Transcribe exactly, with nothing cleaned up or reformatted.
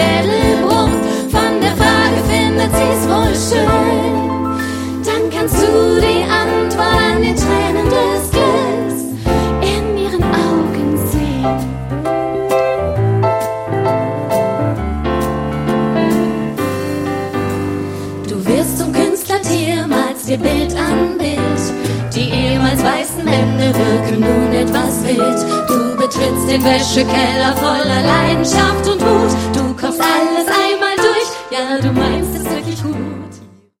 Schädel brummt, von der Frage findet sie's wohl schön. Dann kannst du die Antwort an den Tränen des Glücks in ihren Augen sehen. Du wirst zum Künstlertier, malst dir Bild an Bild. Die ehemals weißen Wände wirken nun etwas wild. Du betrittst den Wäschekeller voller Leidenschaft und Wut. Du kommst alles einmal durch, ja, du meinst es wirklich gut.